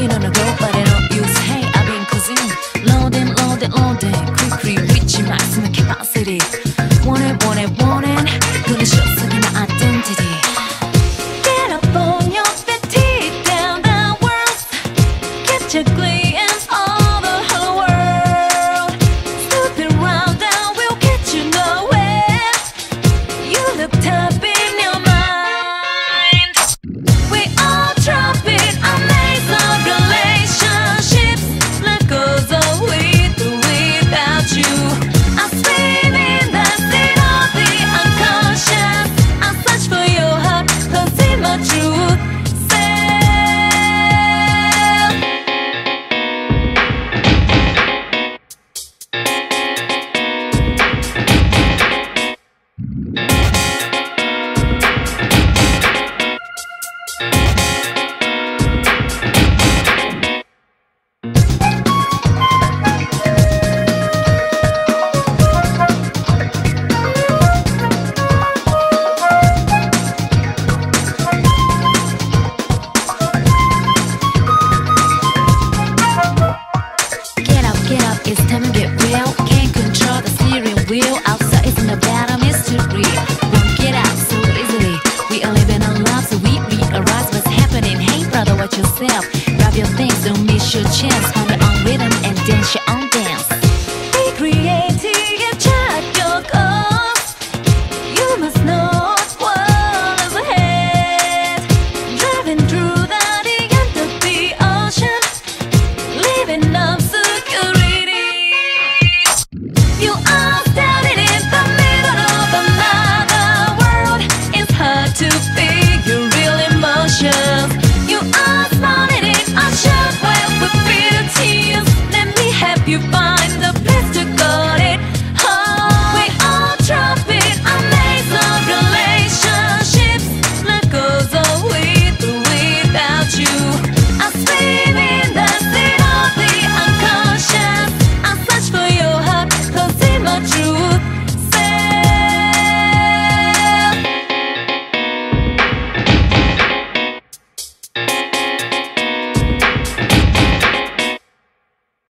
Walking on the road but I don't use hey I've been cruising loading quickly reaching maximum capacity want it gonna show some my identity get up on your feet teeth down the world get your glance all the whole world stupid round down will get you nowhere you look tough in your mind we all drop it amazing relationships life goes on with or without you I swim in the sea of the unconscious I search for your heart cause in my truth it's time to get real. Can't control the steering wheel. Outside isn't a battle mystery. Won't get out so easily. We are living our lives, so we realize what's happening. Hey brother, watch yourself. Grab your things, don't miss your chance. Find your own rhythm and dance your own